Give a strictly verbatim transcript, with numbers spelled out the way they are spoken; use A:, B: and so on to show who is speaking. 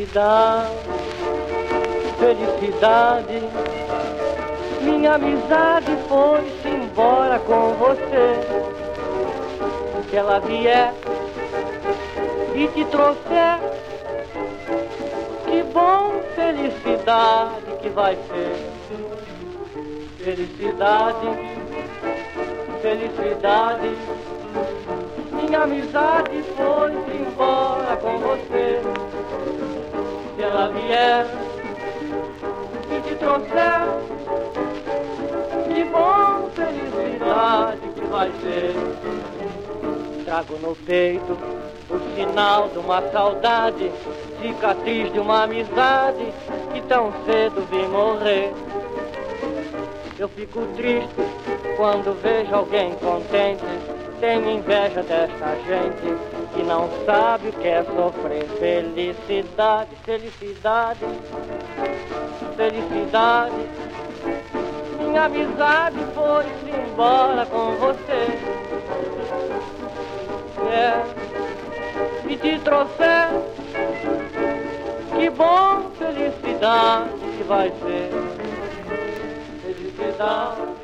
A: felicidade, felicidade. Minha amizade foi-se embora com você. Se ela vier e te trouxer, que bom, felicidade que vai ser. Felicidade, felicidade. Minha amizade foi-se embora com você. Se ela vier e te trouxer, que bom, felicidade que vai ser. Trago no peito o sinal de uma saudade, cicatriz de uma amizade que tão cedo vi morrer. Eu fico triste quando vejo alguém contente. Tenho inveja desta gente que não sabe o que é sofrer. Felicidade, felicidade, felicidade. Minha amizade foi-se embora com você. É, e te trouxer, que bom, felicidade que vai ser. Felicidade.